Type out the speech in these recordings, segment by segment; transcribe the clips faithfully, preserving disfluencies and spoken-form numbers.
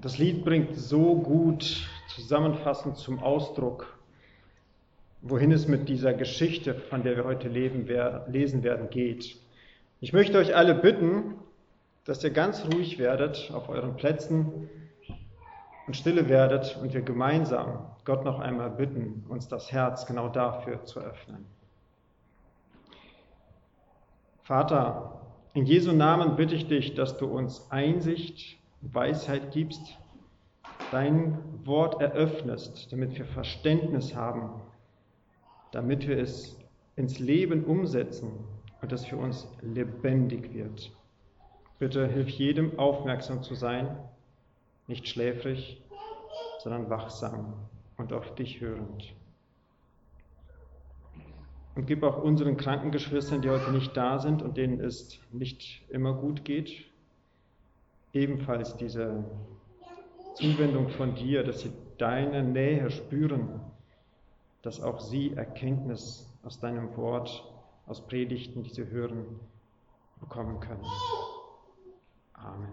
Das Lied bringt so gut zusammenfassend zum Ausdruck, wohin es mit dieser Geschichte, von der wir heute leben, lesen werden, geht. Ich möchte euch alle bitten, dass ihr ganz ruhig werdet auf euren Plätzen und stille werdet und wir gemeinsam Gott noch einmal bitten, uns das Herz genau dafür zu öffnen. Vater, in Jesu Namen bitte ich dich, dass du uns Einsicht, Weisheit gibst, dein Wort eröffnest, damit wir Verständnis haben, damit wir es ins Leben umsetzen und es für uns lebendig wird. Bitte hilf jedem, aufmerksam zu sein, nicht schläfrig, sondern wachsam und auf dich hörend. Und gib auch unseren kranken Geschwistern, die heute nicht da sind und denen es nicht immer gut geht, ebenfalls diese Zuwendung von dir, dass sie deine Nähe spüren, dass auch sie Erkenntnis aus deinem Wort, aus Predigten, die sie hören, bekommen können. Amen.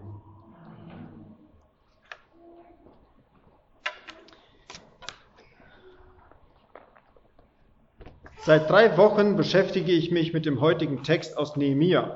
Seit drei Wochen beschäftige ich mich mit dem heutigen Text aus Nehemia.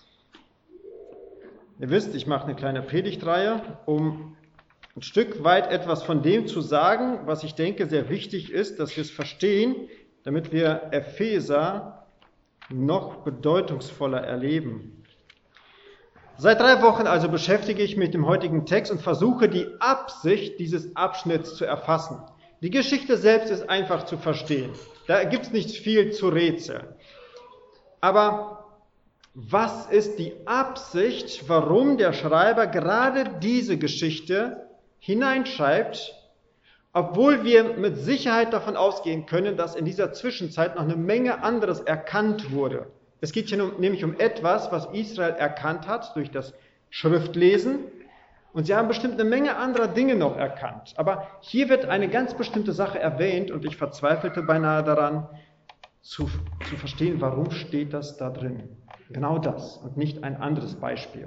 Ihr wisst, ich mache eine kleine Predigtreihe, um ein Stück weit etwas von dem zu sagen, was ich denke sehr wichtig ist, dass wir es verstehen, damit wir Epheser noch bedeutungsvoller erleben. Seit drei Wochen also beschäftige ich mich mit dem heutigen Text und versuche die Absicht dieses Abschnitts zu erfassen. Die Geschichte selbst ist einfach zu verstehen. Da gibt es nicht viel zu rätseln. Aber was ist die Absicht, warum der Schreiber gerade diese Geschichte hineinschreibt, obwohl wir mit Sicherheit davon ausgehen können, dass in dieser Zwischenzeit noch eine Menge anderes erkannt wurde. Es geht hier nämlich um etwas, was Israel erkannt hat durch das Schriftlesen. Und sie haben bestimmt eine Menge anderer Dinge noch erkannt. Aber hier wird eine ganz bestimmte Sache erwähnt und ich verzweifelte beinahe daran, zu, zu verstehen, warum steht das da drin. Genau das und nicht ein anderes Beispiel.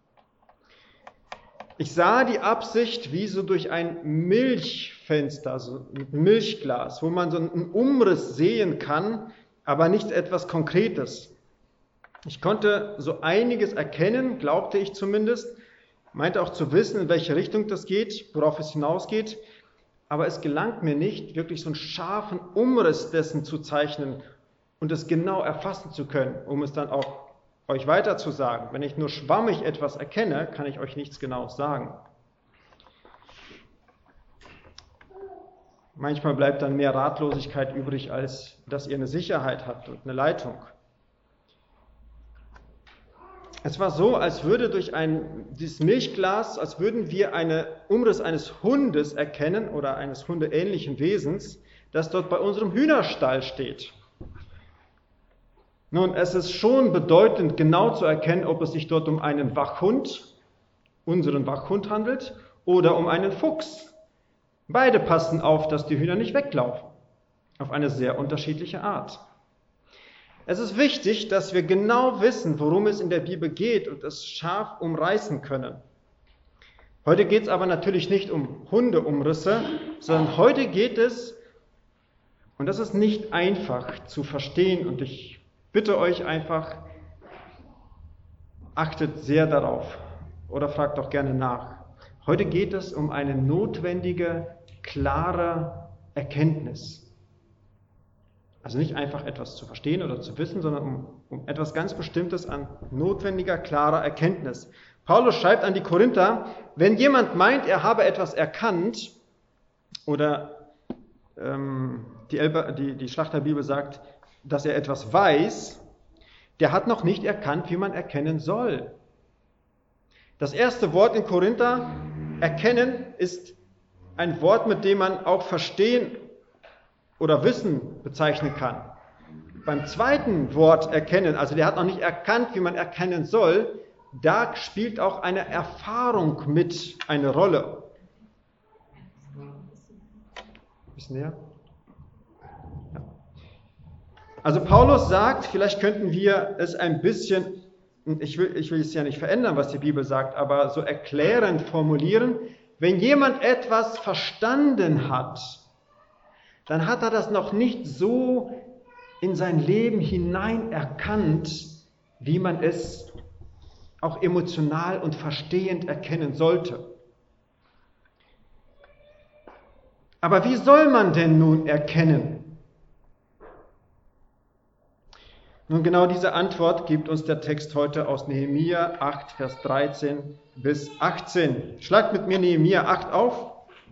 Ich sah die Absicht wie so durch ein Milchfenster, so ein Milchglas, wo man so einen Umriss sehen kann, aber nicht etwas Konkretes. Ich konnte so einiges erkennen, glaubte ich zumindest, meinte auch zu wissen, in welche Richtung das geht, worauf es hinausgeht, aber es gelangt mir nicht, wirklich so einen scharfen Umriss dessen zu zeichnen und es genau erfassen zu können, um es dann auch euch weiter zu sagen. Wenn ich nur schwammig etwas erkenne, kann ich euch nichts Genaues sagen. Manchmal bleibt dann mehr Ratlosigkeit übrig, als dass ihr eine Sicherheit habt und eine Leitung. Es war so, als würde durch ein, dieses Milchglas, als würden wir einen Umriss eines Hundes erkennen oder eines hundeähnlichen Wesens, das dort bei unserem Hühnerstall steht. Nun, es ist schon bedeutend, genau zu erkennen, ob es sich dort um einen Wachhund, unseren Wachhund handelt, oder um einen Fuchs. Beide passen auf, dass die Hühner nicht weglaufen, auf eine sehr unterschiedliche Art. Es ist wichtig, dass wir genau wissen, worum es in der Bibel geht und es scharf umreißen können. Heute geht es aber natürlich nicht um Hundeumrisse, sondern heute geht es, und das ist nicht einfach zu verstehen, und ich bitte euch einfach, achtet sehr darauf oder fragt auch gerne nach. Heute geht es um eine notwendige, klare Erkenntnis. Also nicht einfach etwas zu verstehen oder zu wissen, sondern um, um etwas ganz Bestimmtes an notwendiger, klarer Erkenntnis. Paulus schreibt an die Korinther, wenn jemand meint, er habe etwas erkannt, oder ähm, die, Elber, die, die Schlachterbibel sagt, dass er etwas weiß, der hat noch nicht erkannt, wie man erkennen soll. Das erste Wort in Korinther, erkennen, ist ein Wort, mit dem man auch verstehen oder Wissen bezeichnen kann. Beim zweiten Wort erkennen, also der hat noch nicht erkannt, wie man erkennen soll, da spielt auch eine Erfahrung mit eine Rolle. Ein bisschen näher? Ja. Also Paulus sagt, vielleicht könnten wir es ein bisschen, ich will, ich will es ja nicht verändern, was die Bibel sagt, aber so erklärend formulieren, Wenn jemand etwas verstanden hat, dann hat er das noch nicht so in sein Leben hinein erkannt, wie man es auch emotional und verstehend erkennen sollte. Aber wie soll man denn nun erkennen? Nun, genau diese Antwort gibt uns der Text heute aus Nehemia acht, Vers dreizehn bis achtzehn. Schlagt mit mir Nehemia acht auf.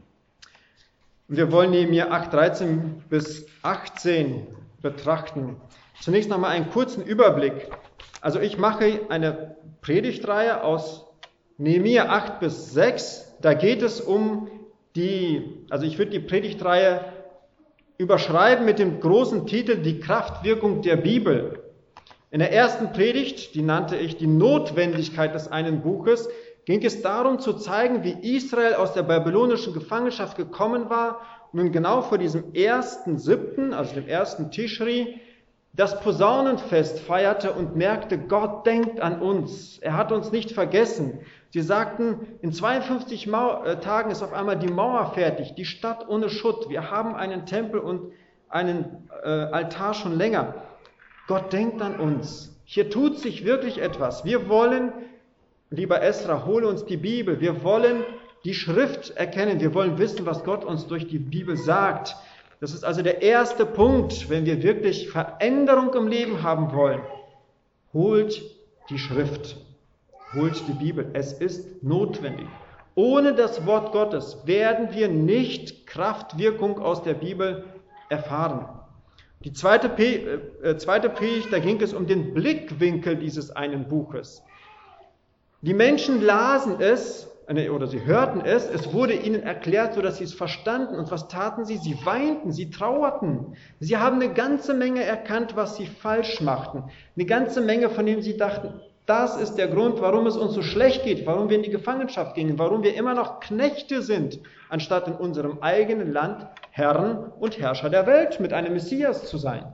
Und wir wollen Nehemia acht, dreizehn bis achtzehn betrachten. Zunächst nochmal einen kurzen Überblick. Also ich mache eine Predigtreihe aus Nehemia acht bis sechs. Da geht es um die, also ich würde die Predigtreihe überschreiben mit dem großen Titel Die Kraftwirkung der Bibel. In der ersten Predigt, die nannte ich die Notwendigkeit des einen Buches, ging es darum zu zeigen, wie Israel aus der babylonischen Gefangenschaft gekommen war und nun genau vor diesem ersten siebten, also dem ersten Tischri, das Posaunenfest feierte und merkte, Gott denkt an uns, er hat uns nicht vergessen. Sie sagten, in zweiundfünfzig Mau- äh, Tagen ist auf einmal die Mauer fertig, die Stadt ohne Schutt, wir haben einen Tempel und einen äh, Altar schon länger. Gott denkt an uns, hier tut sich wirklich etwas. Wir wollen, lieber Esra, hole uns die Bibel, wir wollen die Schrift erkennen, wir wollen wissen, was Gott uns durch die Bibel sagt. Das ist also der erste Punkt, wenn wir wirklich Veränderung im Leben haben wollen. Holt die Schrift, holt die Bibel. Es ist notwendig. Ohne das Wort Gottes werden wir nicht Kraftwirkung aus der Bibel erfahren. Die zweite, P- äh, zweite Predigt, da ging es um den Blickwinkel dieses einen Buches. Die Menschen lasen es, oder sie hörten es, es wurde ihnen erklärt, sodass sie es verstanden. Und was taten sie? Sie weinten, sie trauerten. Sie haben eine ganze Menge erkannt, was sie falsch machten. Eine ganze Menge, von dem sie dachten, das ist der Grund, warum es uns so schlecht geht, warum wir in die Gefangenschaft gingen, warum wir immer noch Knechte sind, anstatt in unserem eigenen Land Herren und Herrscher der Welt mit einem Messias zu sein.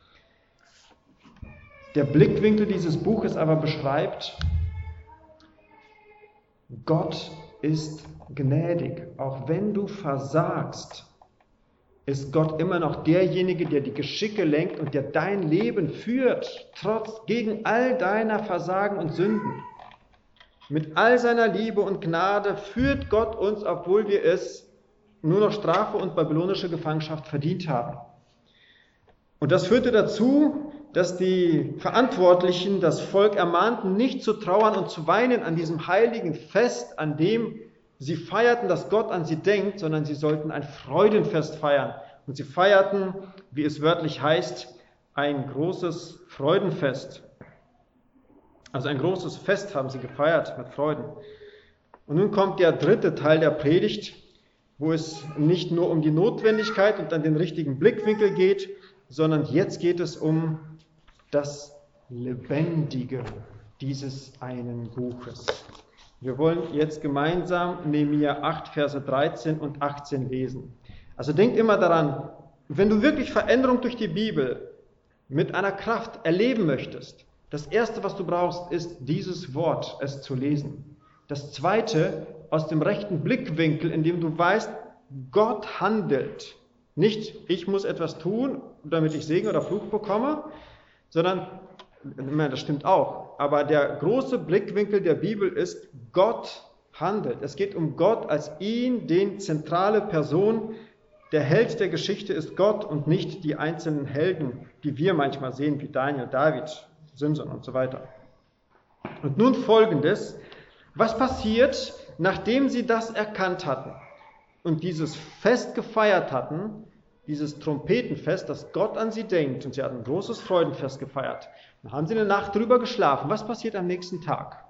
Der Blickwinkel dieses Buches aber beschreibt, Gott ist gnädig. Auch wenn du versagst, ist Gott immer noch derjenige, der die Geschicke lenkt und der dein Leben führt, trotz gegen all deiner Versagen und Sünden. Mit all seiner Liebe und Gnade führt Gott uns, obwohl wir es nur noch Strafe und babylonische Gefangenschaft verdient haben. Und das führte dazu, dass die Verantwortlichen das Volk ermahnten, nicht zu trauern und zu weinen an diesem heiligen Fest, an dem sie feierten, dass Gott an sie denkt, sondern sie sollten ein Freudenfest feiern. Und sie feierten, wie es wörtlich heißt, ein großes Freudenfest. Also ein großes Fest haben sie gefeiert mit Freuden. Und nun kommt der dritte Teil der Predigt, wo es nicht nur um die Notwendigkeit und an den richtigen Blickwinkel geht, sondern jetzt geht es um das Lebendige dieses einen Buches. Wir wollen jetzt gemeinsam Nehemia acht, Verse dreizehn und achtzehn lesen. Also denkt immer daran, wenn du wirklich Veränderung durch die Bibel mit einer Kraft erleben möchtest, das Erste, was du brauchst, ist dieses Wort, es zu lesen. Das Zweite, aus dem rechten Blickwinkel, in dem du weißt, Gott handelt. Nicht, ich muss etwas tun, damit ich Segen oder Fluch bekomme, sondern, das stimmt auch, aber der große Blickwinkel der Bibel ist, Gott handelt. Es geht um Gott als ihn, den zentrale Person. Der Held der Geschichte ist Gott und nicht die einzelnen Helden, die wir manchmal sehen, wie Daniel, David, Simson und so weiter. Und nun Folgendes: Was passiert, nachdem sie das erkannt hatten und dieses Fest gefeiert hatten, dieses Trompetenfest, dass Gott an sie denkt, und sie hatten ein großes Freudenfest gefeiert. Dann haben sie eine Nacht drüber geschlafen. Was passiert am nächsten Tag?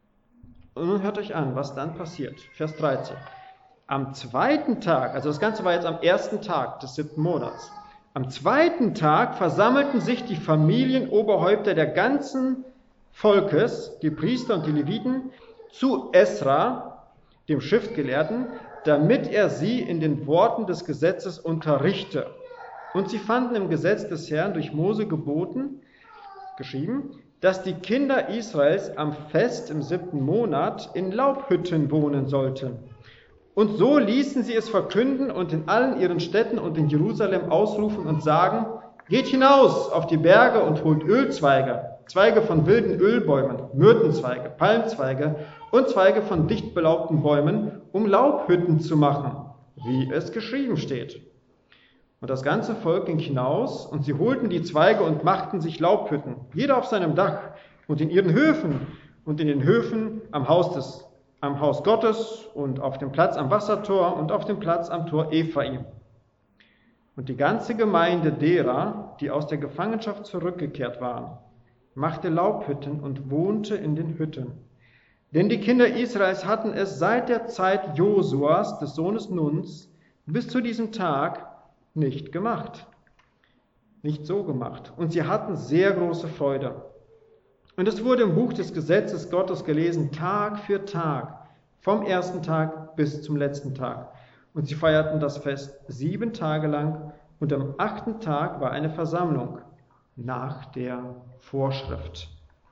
Und nun hört euch an, was dann passiert. Vers dreizehn. Am zweiten Tag, also das Ganze war jetzt am ersten Tag des siebten Monats, am zweiten Tag versammelten sich die Familienoberhäupter der ganzen Volkes, die Priester und die Leviten, zu Esra, dem Schriftgelehrten, damit er sie in den Worten des Gesetzes unterrichte. Und sie fanden im Gesetz des Herrn durch Mose geboten, geschrieben, dass die Kinder Israels am Fest im siebten Monat in Laubhütten wohnen sollten. Und so ließen sie es verkünden und in allen ihren Städten und in Jerusalem ausrufen und sagen, geht hinaus auf die Berge und holt Ölzweige, Zweige von wilden Ölbäumen, Myrtenzweige, Palmzweige und Zweige von dicht belaubten Bäumen, um Laubhütten zu machen, wie es geschrieben steht. Und das ganze Volk ging hinaus, und sie holten die Zweige und machten sich Laubhütten, jeder auf seinem Dach und in ihren Höfen und in den Höfen am Haus des, am Haus Gottes und auf dem Platz am Wassertor und auf dem Platz am Tor Ephraim. Und die ganze Gemeinde derer, die aus der Gefangenschaft zurückgekehrt waren, machte Laubhütten und wohnte in den Hütten. Denn die Kinder Israels hatten es seit der Zeit Josuas, des Sohnes Nuns, bis zu diesem Tag nicht gemacht. Nicht so gemacht. Und sie hatten sehr große Freude. Und es wurde im Buch des Gesetzes Gottes gelesen, Tag für Tag, vom ersten Tag bis zum letzten Tag. Und sie feierten das Fest sieben Tage lang, und am achten Tag war eine Versammlung nach der Vorschrift.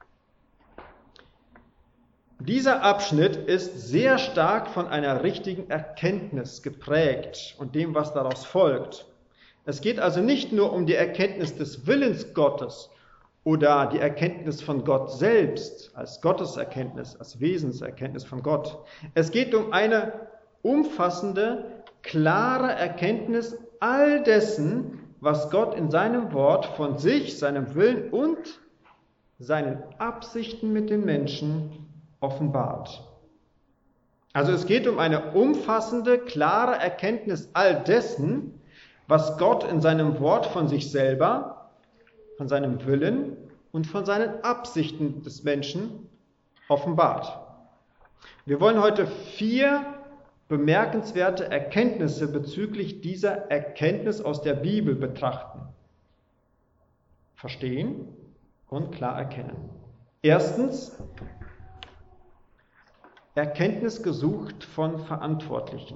Dieser Abschnitt ist sehr stark von einer richtigen Erkenntnis geprägt und dem, was daraus folgt. Es geht also nicht nur um die Erkenntnis des Willens Gottes oder die Erkenntnis von Gott selbst, als Gotteserkenntnis, als Wesenserkenntnis von Gott. Es geht um eine umfassende, klare Erkenntnis all dessen, was Gott in seinem Wort von sich, seinem Willen und seinen Absichten mit den Menschen offenbart. Also es geht um eine umfassende, klare Erkenntnis all dessen, was Gott in seinem Wort von sich selber, von seinem Willen und von seinen Absichten des Menschen offenbart. Wir wollen heute vier bemerkenswerte Erkenntnisse bezüglich dieser Erkenntnis aus der Bibel betrachten, verstehen und klar erkennen. Erstens, Erkenntnis gesucht von Verantwortlichen.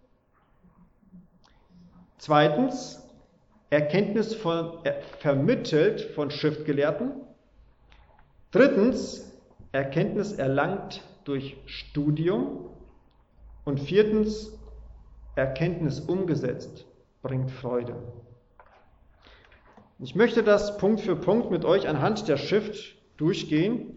Zweitens, Erkenntnis von, äh, vermittelt von Schriftgelehrten. Drittens, Erkenntnis erlangt durch Studium. Und viertens, Erkenntnis umgesetzt bringt Freude. Ich möchte das Punkt für Punkt mit euch anhand der Schrift durchgehen.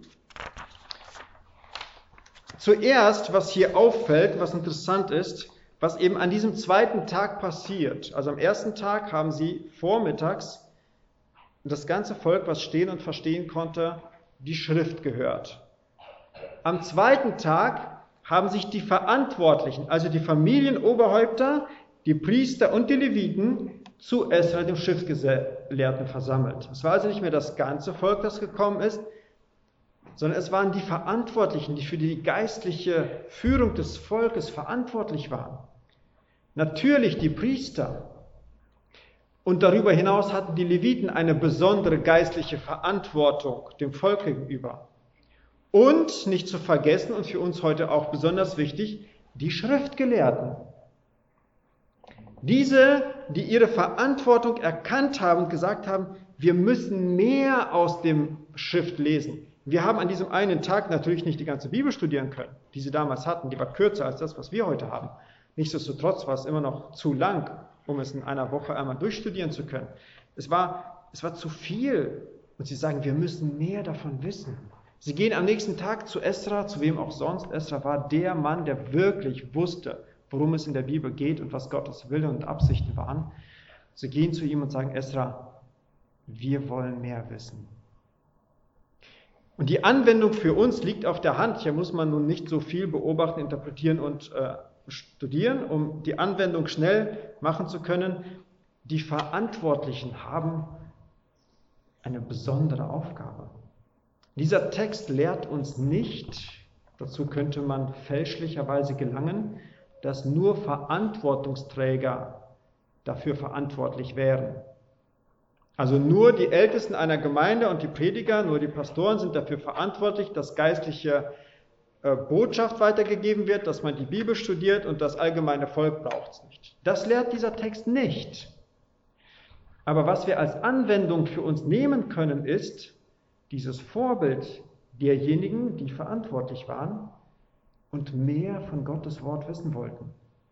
Zuerst, was hier auffällt, was interessant ist, was eben an diesem zweiten Tag passiert. Also am ersten Tag haben sie vormittags das ganze Volk, was stehen und verstehen konnte, die Schrift gehört. Am zweiten Tag haben sich die Verantwortlichen, also die Familienoberhäupter, die Priester und die Leviten, zu Esra, dem Schriftgelehrten, versammelt. Es war also nicht mehr das ganze Volk, das gekommen ist, sondern es waren die Verantwortlichen, die für die geistliche Führung des Volkes verantwortlich waren. Natürlich die Priester. Und darüber hinaus hatten die Leviten eine besondere geistliche Verantwortung dem Volk gegenüber. Und nicht zu vergessen, und für uns heute auch besonders wichtig, die Schriftgelehrten. Diese, die ihre Verantwortung erkannt haben und gesagt haben, wir müssen mehr aus dem Schrift lesen. Wir haben an diesem einen Tag natürlich nicht die ganze Bibel studieren können, die sie damals hatten. Die war kürzer als das, was wir heute haben. Nichtsdestotrotz war es immer noch zu lang, um es in einer Woche einmal durchstudieren zu können. Es war, es war zu viel. Und sie sagen, wir müssen mehr davon wissen. Sie gehen am nächsten Tag zu Esra, zu wem auch sonst. Esra war der Mann, der wirklich wusste, worum es in der Bibel geht und was Gottes Wille und Absichten waren. Sie gehen zu ihm und sagen, Esra, wir wollen mehr wissen. Und die Anwendung für uns liegt auf der Hand. Hier muss man nun nicht so viel beobachten, interpretieren und äh, studieren, um die Anwendung schnell machen zu können. Die Verantwortlichen haben eine besondere Aufgabe. Dieser Text lehrt uns nicht, dazu könnte man fälschlicherweise gelangen, dass nur Verantwortungsträger dafür verantwortlich wären. Also nur die Ältesten einer Gemeinde und die Prediger, nur die Pastoren sind dafür verantwortlich, dass geistliche äh, Botschaft weitergegeben wird, dass man die Bibel studiert und das allgemeine Volk braucht es nicht. Das lehrt dieser Text nicht. Aber was wir als Anwendung für uns nehmen können, ist dieses Vorbild derjenigen, die verantwortlich waren und mehr von Gottes Wort wissen wollten.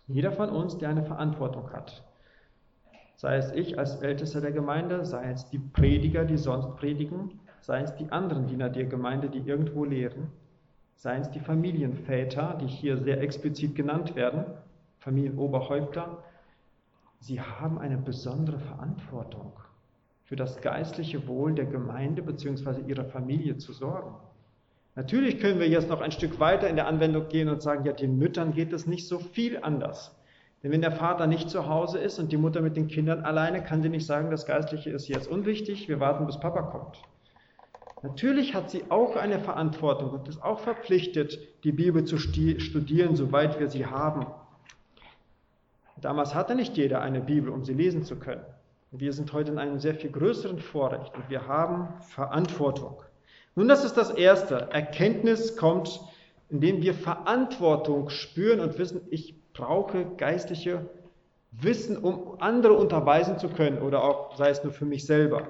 Jeder von uns, der eine Verantwortung hat. Sei es ich als Ältester der Gemeinde, sei es die Prediger, die sonst predigen, sei es die anderen Diener der Gemeinde, die irgendwo lehren, sei es die Familienväter, die hier sehr explizit genannt werden, Familienoberhäupter. Sie haben eine besondere Verantwortung, für das geistliche Wohl der Gemeinde bzw. ihrer Familie zu sorgen. Natürlich können wir jetzt noch ein Stück weiter in der Anwendung gehen und sagen, ja, den Müttern geht es nicht so viel anders. Denn wenn der Vater nicht zu Hause ist und die Mutter mit den Kindern alleine, kann sie nicht sagen, das Geistliche ist jetzt unwichtig, wir warten, bis Papa kommt. Natürlich hat sie auch eine Verantwortung und ist auch verpflichtet, die Bibel zu studieren, soweit wir sie haben. Damals hatte nicht jeder eine Bibel, um sie lesen zu können. Wir sind heute in einem sehr viel größeren Vorrecht und wir haben Verantwortung. Nun, das ist das Erste. Erkenntnis kommt, indem wir Verantwortung spüren und wissen, ich brauche geistliche Wissen, um andere unterweisen zu können oder auch, sei es nur für mich selber.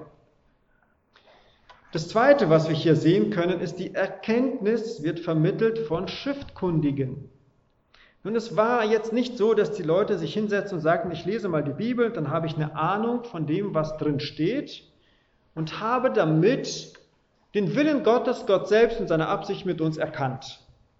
Das Zweite, was wir hier sehen können, ist, die Erkenntnis wird vermittelt von Schriftkundigen. Nun, es war jetzt nicht so, dass die Leute sich hinsetzen und sagten, ich lese mal die Bibel, dann habe ich eine Ahnung von dem, was drin steht und habe damit den Willen Gottes, Gott selbst und seine Absicht mit uns erkannt.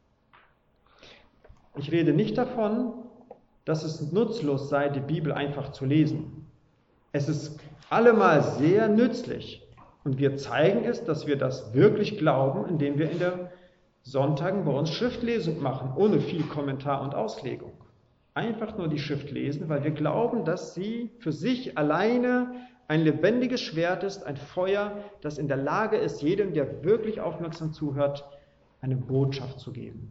Ich rede nicht davon, dass es nutzlos sei, die Bibel einfach zu lesen. Es ist allemal sehr nützlich. Und wir zeigen es, dass wir das wirklich glauben, indem wir in den Sonntagen bei uns Schriftlesung machen, ohne viel Kommentar und Auslegung. Einfach nur die Schrift lesen, weil wir glauben, dass sie für sich alleine ein lebendiges Schwert ist, ein Feuer, das in der Lage ist, jedem, der wirklich aufmerksam zuhört, eine Botschaft zu geben.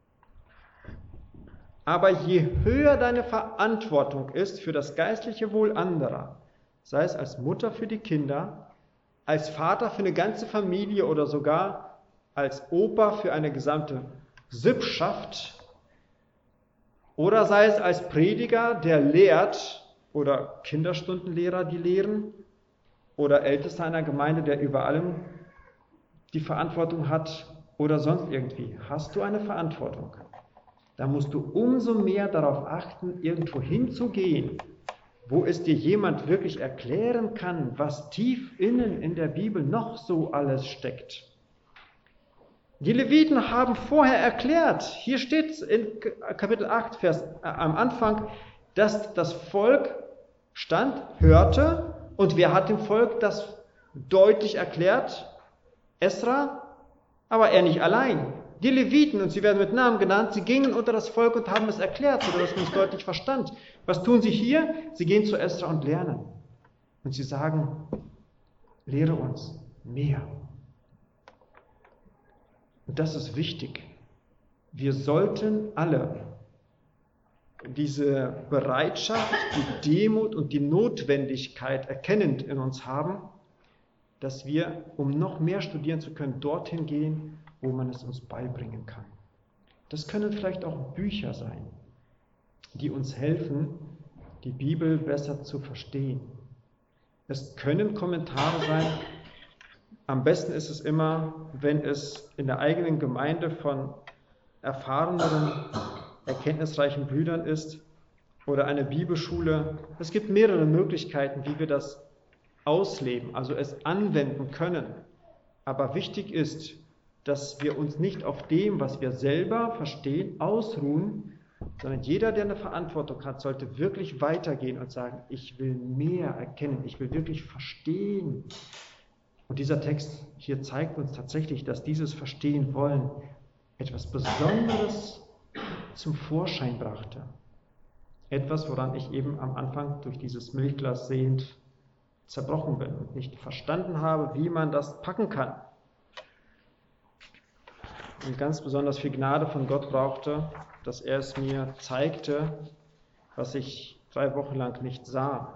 Aber je höher deine Verantwortung ist für das geistliche Wohl anderer, sei es als Mutter für die Kinder, als Vater für eine ganze Familie oder sogar als Opa für eine gesamte Sippschaft, oder sei es als Prediger, der lehrt, oder Kinderstundenlehrer, die lehren, oder Ältester einer Gemeinde, der über allem die Verantwortung hat, oder sonst irgendwie. Hast du eine Verantwortung? Da musst du umso mehr darauf achten, irgendwo hinzugehen, wo es dir jemand wirklich erklären kann, was tief innen in der Bibel noch so alles steckt. Die Leviten haben vorher erklärt, hier steht es in Kapitel acht, Vers äh, am Anfang, dass das Volk stand, hörte, und wer hat dem Volk das deutlich erklärt? Esra, aber er nicht allein. Die Leviten, und sie werden mit Namen genannt, sie gingen unter das Volk und haben es erklärt, sodass man es deutlich verstand. Was tun sie hier? Sie gehen zu Esra und lernen. Und sie sagen, lehre uns mehr. Und das ist wichtig. Wir sollten alle diese Bereitschaft, die Demut und die Notwendigkeit erkennend in uns haben, dass wir, um noch mehr studieren zu können, dorthin gehen, wo man es uns beibringen kann. Das können vielleicht auch Bücher sein, die uns helfen, die Bibel besser zu verstehen. Es können Kommentare sein. Am besten ist es immer, wenn es in der eigenen Gemeinde von erfahreneren, erkenntnisreichen Brüdern ist oder eine Bibelschule. Es gibt mehrere Möglichkeiten, wie wir das ausleben, also es anwenden können. Aber wichtig ist, dass wir uns nicht auf dem, was wir selber verstehen, ausruhen, sondern jeder, der eine Verantwortung hat, sollte wirklich weitergehen und sagen, ich will mehr erkennen, ich will wirklich verstehen. Und dieser Text hier zeigt uns tatsächlich, dass dieses Verstehen wollen etwas Besonderes zum Vorschein brachte. Etwas, woran ich eben am Anfang durch dieses Milchglas sehend zerbrochen bin und nicht verstanden habe, wie man das packen kann. Und ganz besonders viel Gnade von Gott brauchte, dass er es mir zeigte, was ich drei Wochen lang nicht sah.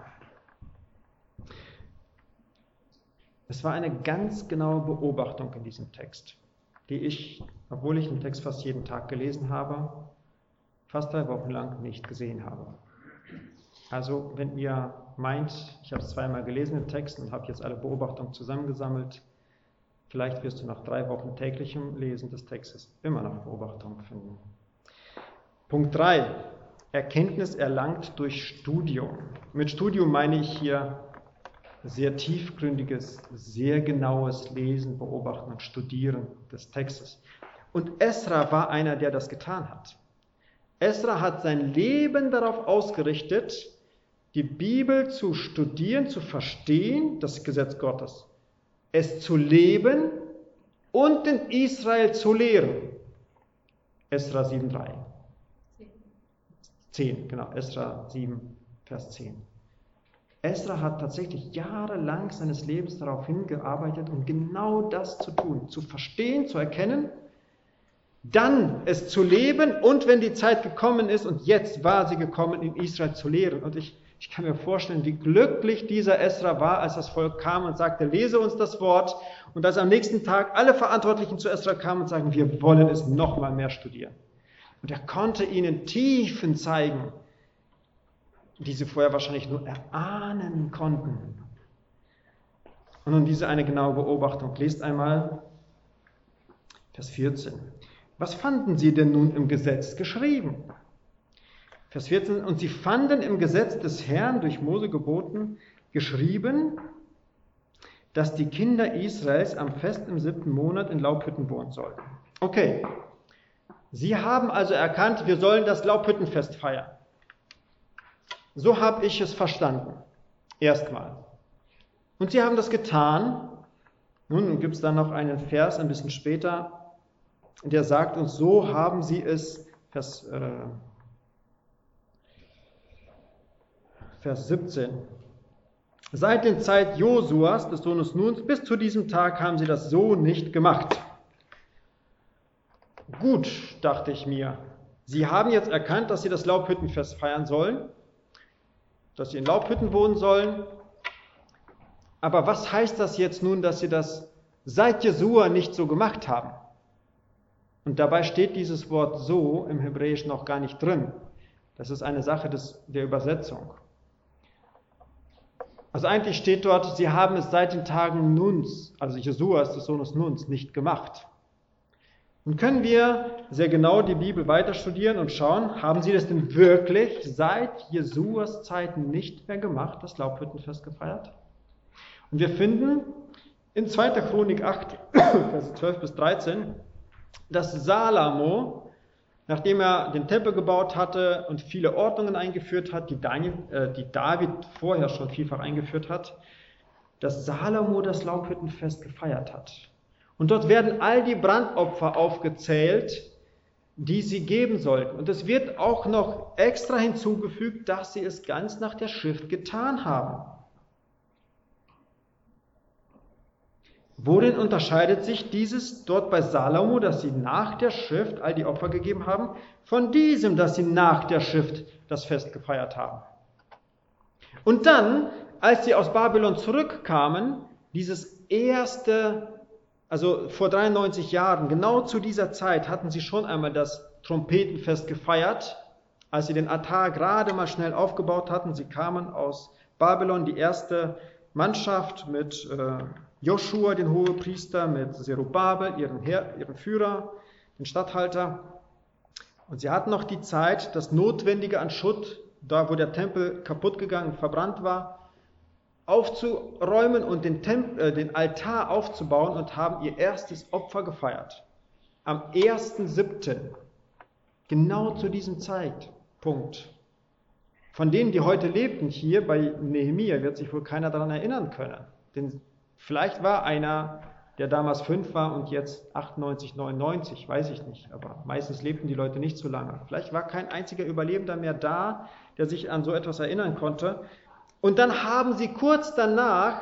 Es war eine ganz genaue Beobachtung in diesem Text, die ich, obwohl ich den Text fast jeden Tag gelesen habe, fast drei Wochen lang nicht gesehen habe. Also wenn ihr meint, ich habe es zweimal gelesen im Text und habe jetzt alle Beobachtungen zusammengesammelt, vielleicht wirst du nach drei Wochen täglichem Lesen des Textes immer noch Beobachtungen finden. Punkt drei. Erkenntnis erlangt durch Studium. Mit Studium meine ich hier sehr tiefgründiges, sehr genaues Lesen, Beobachten und Studieren des Textes. Und Esra war einer, der das getan hat. Esra hat sein Leben darauf ausgerichtet, die Bibel zu studieren, zu verstehen, das Gesetz Gottes, es zu leben und in Israel zu lehren. Esra sieben, drei. zehn, genau, Esra sieben, Vers zehn. Esra hat tatsächlich jahrelang seines Lebens darauf hingearbeitet, um genau das zu tun, zu verstehen, zu erkennen, dann es zu leben und wenn die Zeit gekommen ist, und jetzt war sie gekommen, in Israel zu lehren. Und ich, ich kann mir vorstellen, wie glücklich dieser Esra war, als das Volk kam und sagte, lese uns das Wort. Und als am nächsten Tag alle Verantwortlichen zu Esra kamen und sagten, wir wollen es noch mal mehr studieren. Und er konnte ihnen Tiefen zeigen, die sie vorher wahrscheinlich nur erahnen konnten. Und nun diese eine genaue Beobachtung. Lest einmal Vers vierzehn. Was fanden sie denn nun im Gesetz geschrieben? Vers vierzehn. Und sie fanden im Gesetz des Herrn durch Mose geboten geschrieben, dass die Kinder Israels am Fest im siebten Monat in Laubhütten wohnen sollten. Okay. Sie haben also erkannt, wir sollen das Laubhüttenfest feiern. So habe ich es verstanden. Erstmal. Und sie haben das getan. Nun gibt es dann noch einen Vers ein bisschen später, der sagt uns, so haben sie es, Vers, äh, Vers siebzehn. Seit der Zeit Josuas, des Sohnes Nuns, bis zu diesem Tag haben sie das so nicht gemacht. Gut, dachte ich mir. Sie haben jetzt erkannt, dass sie das Laubhüttenfest feiern sollen, dass sie in Laubhütten wohnen sollen. Aber was heißt das jetzt nun, dass sie das seit Jesua nicht so gemacht haben? Und dabei steht dieses Wort so im Hebräischen noch gar nicht drin. Das ist eine Sache des, der Übersetzung. Also eigentlich steht dort, sie haben es seit den Tagen Nuns, also Jesuas, des Sohnes Nuns, nicht gemacht. Und können wir sehr genau die Bibel weiter studieren und schauen, haben sie das denn wirklich seit Jesuas Zeiten nicht mehr gemacht, das Laubhüttenfest gefeiert? Und wir finden in zweiter Chronik acht, Vers zwölf bis dreizehn, dass Salomo, nachdem er den Tempel gebaut hatte und viele Ordnungen eingeführt hat, die, Daniel, äh, die David vorher schon vielfach eingeführt hat, dass Salomo das Laubhüttenfest gefeiert hat. Und dort werden all die Brandopfer aufgezählt, die sie geben sollten. Und es wird auch noch extra hinzugefügt, dass sie es ganz nach der Schrift getan haben. Worin unterscheidet sich dieses dort bei Salomo, dass sie nach der Schrift all die Opfer gegeben haben, von diesem, dass sie nach der Schrift das Fest gefeiert haben? Und dann, als sie aus Babylon zurückkamen, dieses erste, also vor dreiundneunzig Jahren, genau zu dieser Zeit hatten sie schon einmal das Trompetenfest gefeiert, als sie den Altar gerade mal schnell aufgebaut hatten. Sie kamen aus Babylon, die erste Mannschaft mit äh, Joshua, den Hohepriester, mit Zerubabel, ihren, Herr, ihren Führer, den Statthalter. Und sie hatten noch die Zeit, das Notwendige an Schutt, da wo der Tempel kaputt gegangen, verbrannt war, aufzuräumen und den, Tempel, äh, den Altar aufzubauen und haben ihr erstes Opfer gefeiert. Am ersten siebten Genau zu diesem Zeitpunkt. Von denen, die heute lebten hier bei Nehemia, wird sich wohl keiner daran erinnern können. Denn vielleicht war einer, der damals fünf war und jetzt achtundneunzig, neunundneunzig, weiß ich nicht. Aber meistens lebten die Leute nicht so lange. Vielleicht war kein einziger Überlebender mehr da, der sich an so etwas erinnern konnte. Und dann haben sie kurz danach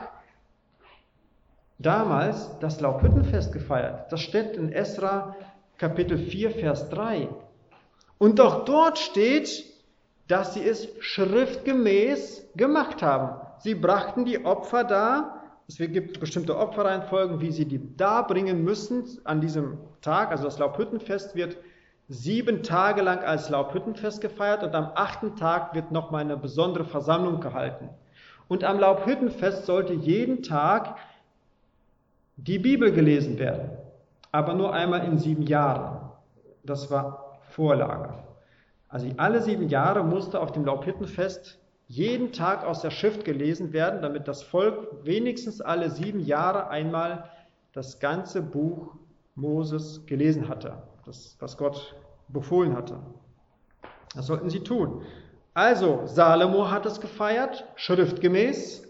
damals das Laubhüttenfest gefeiert. Das steht in Esra Kapitel vier, Vers drei. Und auch dort steht, dass sie es schriftgemäß gemacht haben. Sie brachten die Opfer dar. Es gibt bestimmte Opferreihenfolgen, wie sie die darbringen müssen an diesem Tag. Also das Laubhüttenfest wird sieben Tage lang als Laubhüttenfest gefeiert und am achten Tag wird nochmal eine besondere Versammlung gehalten. Und am Laubhüttenfest sollte jeden Tag die Bibel gelesen werden, aber nur einmal in sieben Jahren. Das war Vorlage. Also alle sieben Jahre musste auf dem Laubhüttenfest jeden Tag aus der Schrift gelesen werden, damit das Volk wenigstens alle sieben Jahre einmal das ganze Buch Moses gelesen hatte, das, was Gott befohlen hatte. Das sollten sie tun. Also, Salomo hat es gefeiert, schriftgemäß.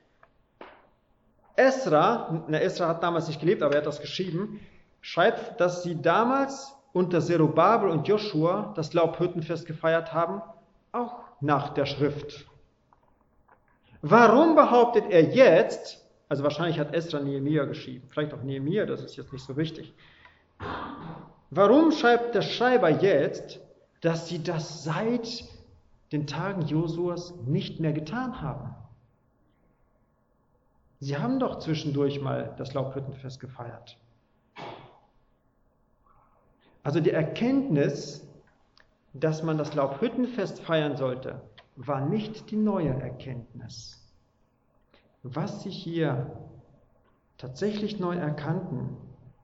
Esra, na, Esra hat damals nicht gelebt, aber er hat das geschrieben, schreibt, dass sie damals unter Zerubabel und Joshua das Laubhüttenfest gefeiert haben, auch nach der Schrift. Warum behauptet er jetzt, also wahrscheinlich hat Esra Nehemia geschrieben, vielleicht auch Nehemia, das ist jetzt nicht so wichtig. Warum schreibt der Schreiber jetzt, dass sie das seit den Tagen Josuas nicht mehr getan haben? Sie haben doch zwischendurch mal das Laubhüttenfest gefeiert. Also die Erkenntnis, dass man das Laubhüttenfest feiern sollte, war nicht die neue Erkenntnis. Was sie hier tatsächlich neu erkannten,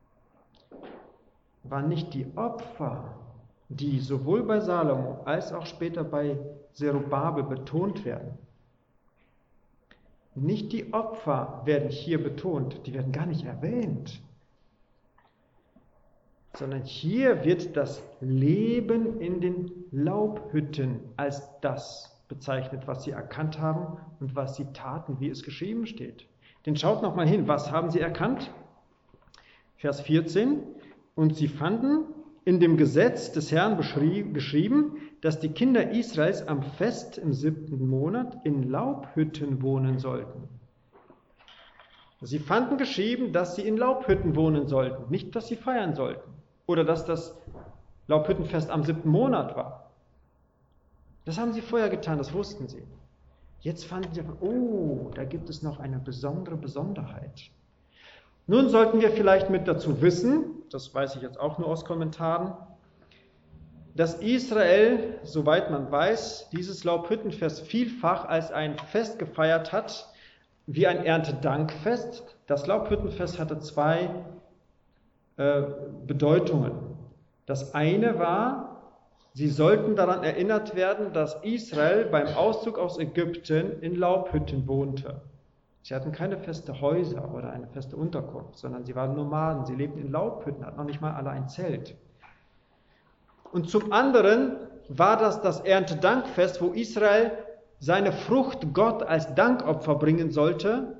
waren nicht die Opfer, die sowohl bei Salomo als auch später bei Zerubabel betont werden. Nicht die Opfer werden hier betont, die werden gar nicht erwähnt, sondern hier wird das Leben in den Laubhütten als das bezeichnet, was sie erkannt haben und was sie taten, wie es geschrieben steht. Denn schaut nochmal hin, was haben sie erkannt? Vers vierzehn, und sie fanden in dem Gesetz des Herrn geschrieben, dass die Kinder Israels am Fest im siebten Monat in Laubhütten wohnen sollten. Sie fanden geschrieben, dass sie in Laubhütten wohnen sollten, nicht, dass sie feiern sollten. Oder dass das Laubhüttenfest am siebten Monat war. Das haben sie vorher getan, das wussten sie. Jetzt fanden sie, oh, da gibt es noch eine besondere Besonderheit. Nun sollten wir vielleicht mit dazu wissen, das weiß ich jetzt auch nur aus Kommentaren, dass Israel, soweit man weiß, dieses Laubhüttenfest vielfach als ein Fest gefeiert hat, wie ein Erntedankfest. Das Laubhüttenfest hatte zwei äh, Bedeutungen. Das eine war, sie sollten daran erinnert werden, dass Israel beim Auszug aus Ägypten in Laubhütten wohnte. Sie hatten keine feste Häuser oder eine feste Unterkunft, sondern sie waren Nomaden, sie lebten in Laubhütten, hatten noch nicht mal alle ein Zelt. Und zum anderen war das das Erntedankfest, wo Israel seine Frucht Gott als Dankopfer bringen sollte.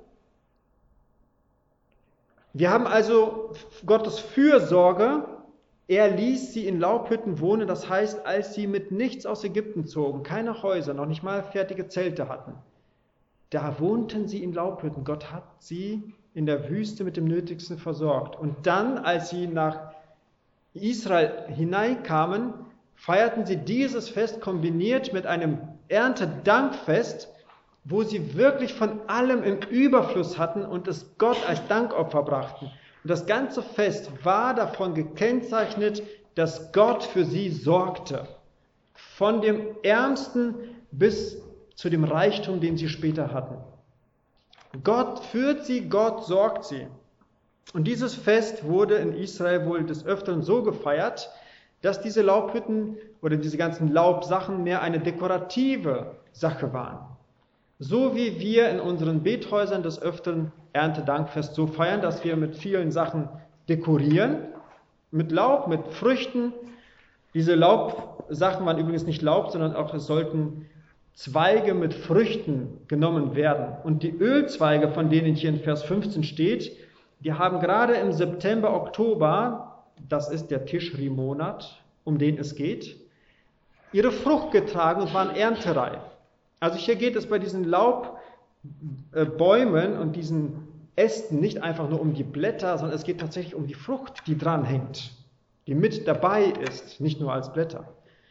Wir haben also Gottes Fürsorge. Er ließ sie in Laubhütten wohnen, das heißt, als sie mit nichts aus Ägypten zogen, keine Häuser, noch nicht mal fertige Zelte hatten, da wohnten sie in Laubhütten. Gott hat sie in der Wüste mit dem Nötigsten versorgt. Und dann, als sie nach Israel hineinkamen, feierten sie dieses Fest kombiniert mit einem Erntedankfest, wo sie wirklich von allem im Überfluss hatten und es Gott als Dankopfer brachten. Und das ganze Fest war davon gekennzeichnet, dass Gott für sie sorgte. Von dem Ärmsten bis zu dem Reichtum, den sie später hatten. Gott führt sie, Gott sorgt sie. Und dieses Fest wurde in Israel wohl des Öfteren so gefeiert, dass diese Laubhütten oder diese ganzen Laubsachen mehr eine dekorative Sache waren. So wie wir in unseren Bethäusern des Öfteren Erntedankfest so feiern, dass wir mit vielen Sachen dekorieren, mit Laub, mit Früchten. Diese Laubsachen waren übrigens nicht Laub, sondern auch es sollten Zweige mit Früchten genommen werden. Und die Ölzweige, von denen hier in Vers fünfzehn steht, die haben gerade im September, Oktober, das ist der Tischri-Monat, um den es geht, ihre Frucht getragen und waren erntereif. Also hier geht es bei diesen Laubbäumen und diesen Ästen nicht einfach nur um die Blätter, sondern es geht tatsächlich um die Frucht, die dran hängt, die mit dabei ist, nicht nur als Blätter.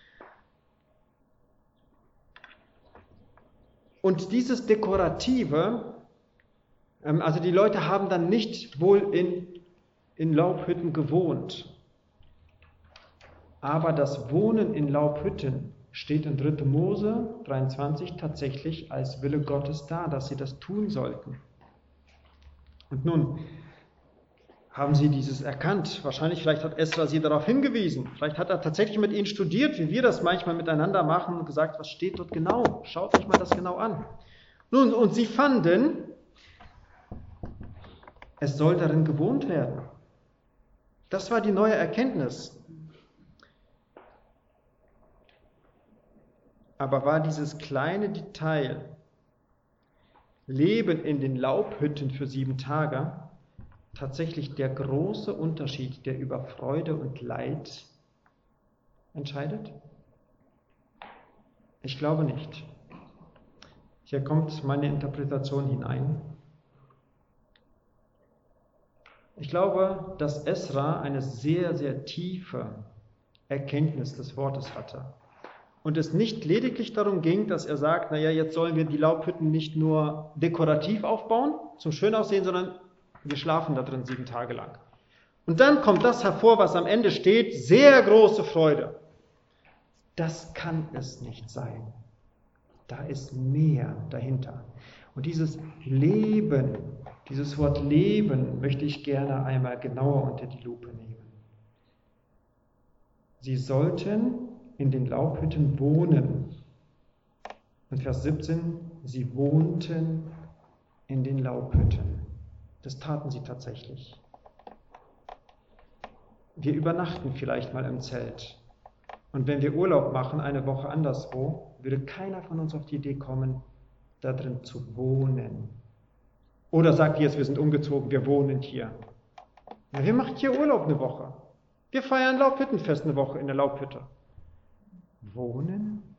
Und dieses Dekorative, also die Leute haben dann nicht wohl in, in Laubhütten gewohnt, aber das Wohnen in Laubhütten steht in dritter Mose dreiundzwanzig tatsächlich als Wille Gottes da, dass sie das tun sollten. Und nun, haben sie dieses erkannt. Wahrscheinlich, vielleicht hat Esra sie darauf hingewiesen. Vielleicht hat er tatsächlich mit ihnen studiert, wie wir das manchmal miteinander machen und gesagt, was steht dort genau? Schaut euch mal das genau an. Nun, und sie fanden, es soll darin gewohnt werden. Das war die neue Erkenntnis. Aber war dieses kleine Detail, Leben in den Laubhütten für sieben Tage, tatsächlich der große Unterschied, der über Freude und Leid entscheidet? Ich glaube nicht. Hier kommt meine Interpretation hinein. Ich glaube, dass Esra eine sehr, sehr tiefe Erkenntnis des Wortes hatte. Und es nicht lediglich darum ging, dass er sagt, naja, jetzt sollen wir die Laubhütten nicht nur dekorativ aufbauen, zum Schönaussehen, sondern wir schlafen da drin sieben Tage lang. Und dann kommt das hervor, was am Ende steht, sehr große Freude. Das kann es nicht sein. Da ist mehr dahinter. Und dieses Leben, dieses Wort Leben möchte ich gerne einmal genauer unter die Lupe nehmen. Sie sollten in den Laubhütten wohnen. Und Vers siebzehn, sie wohnten in den Laubhütten. Das taten sie tatsächlich. Wir übernachten vielleicht mal im Zelt. Und wenn wir Urlaub machen, eine Woche anderswo, würde keiner von uns auf die Idee kommen, da drin zu wohnen. Oder sagt jetzt, wir sind umgezogen, wir wohnen hier. Ja, wir machen hier Urlaub eine Woche. Wir feiern Laubhüttenfest eine Woche in der Laubhütte. Wohnen?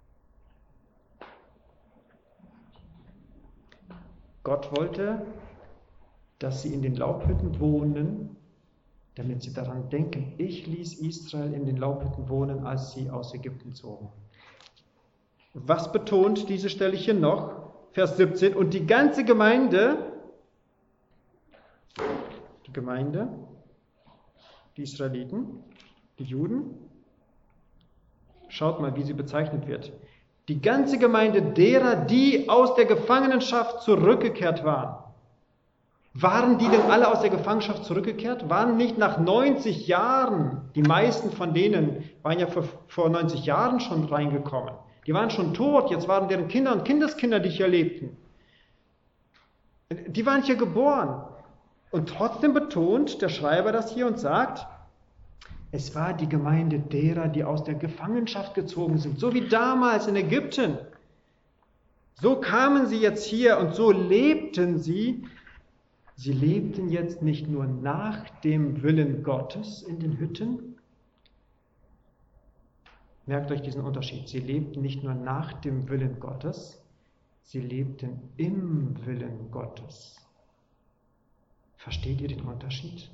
Gott wollte, dass sie in den Laubhütten wohnen, damit sie daran denken, ich ließ Israel in den Laubhütten wohnen, als sie aus Ägypten zogen. Was betont diese Stelle hier noch? Vers siebzehn, und die ganze Gemeinde, die Gemeinde, die Israeliten, die Juden, schaut mal, wie sie bezeichnet wird. Die ganze Gemeinde derer, die aus der Gefangenschaft zurückgekehrt waren. Waren die denn alle aus der Gefangenschaft zurückgekehrt? Waren nicht nach neunzig Jahren, die meisten von denen waren ja vor, vor neunzig Jahren schon reingekommen. Die waren schon tot, jetzt waren deren Kinder und Kindeskinder, die hier lebten. Die waren hier geboren. Und trotzdem betont der Schreiber das hier und sagt, es war die Gemeinde derer, die aus der Gefangenschaft gezogen sind, so wie damals in Ägypten. So kamen sie jetzt hier und so lebten sie. Sie lebten jetzt nicht nur nach dem Willen Gottes in den Hütten. Merkt euch diesen Unterschied. Sie lebten nicht nur nach dem Willen Gottes, sie lebten im Willen Gottes. Versteht ihr den Unterschied?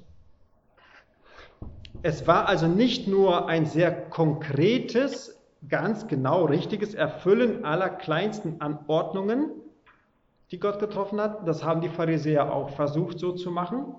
Es war also nicht nur ein sehr konkretes, ganz genau richtiges Erfüllen aller kleinsten Anordnungen, die Gott getroffen hat. Das haben die Pharisäer auch versucht so zu machen.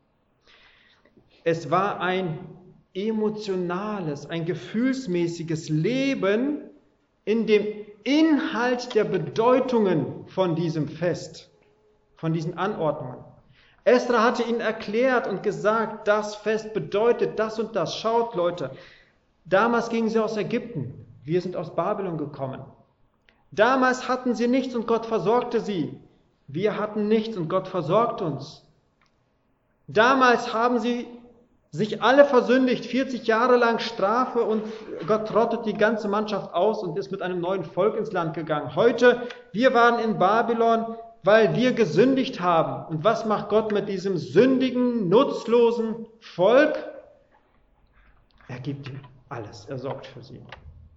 Es war ein emotionales, ein gefühlsmäßiges Leben in dem Inhalt der Bedeutungen von diesem Fest, von diesen Anordnungen. Esra hatte ihnen erklärt und gesagt, das Fest bedeutet das und das. Schaut, Leute, damals gingen sie aus Ägypten, wir sind aus Babylon gekommen. Damals hatten sie nichts und Gott versorgte sie. Wir hatten nichts und Gott versorgt uns. Damals haben sie sich alle versündigt, vierzig Jahre lang Strafe und Gott trottet die ganze Mannschaft aus und ist mit einem neuen Volk ins Land gegangen. Heute, wir waren in Babylon, weil wir gesündigt haben. Und was macht Gott mit diesem sündigen, nutzlosen Volk? Er gibt ihnen alles, er sorgt für sie.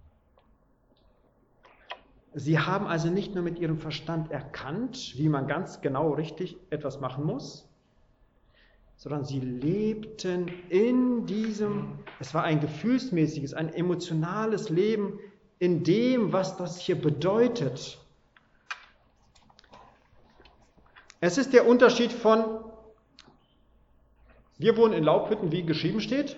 Sie haben also nicht nur mit ihrem Verstand erkannt, wie man ganz genau richtig etwas machen muss, sondern sie lebten in diesem, es war ein gefühlsmäßiges, ein emotionales Leben in dem, was das hier bedeutet. Es ist der Unterschied von, wir wohnen in Laubhütten, wie geschrieben steht,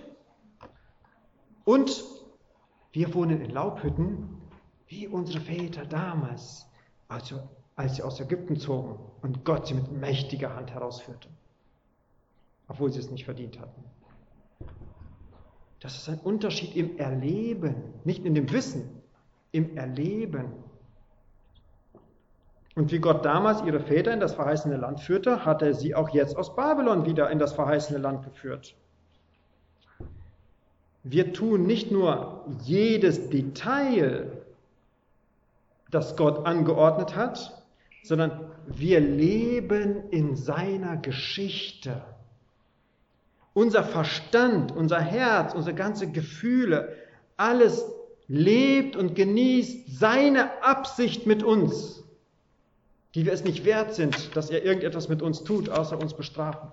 und wir wohnen in Laubhütten, wie unsere Väter damals, also als sie aus Ägypten zogen und Gott sie mit mächtiger Hand herausführte. obwohl sie es nicht verdient hatten. Das ist ein Unterschied im Erleben, nicht in dem Wissen, im Erleben. Und wie Gott damals ihre Väter in das verheißene Land führte, hat er sie auch jetzt aus Babylon wieder in das verheißene Land geführt. Wir tun nicht nur jedes Detail, das Gott angeordnet hat, sondern wir leben in seiner Geschichte. Unser Verstand, unser Herz, unsere ganzen Gefühle, alles lebt und genießt seine Absicht mit uns, die wir es nicht wert sind, dass er irgendetwas mit uns tut, außer uns bestrafen.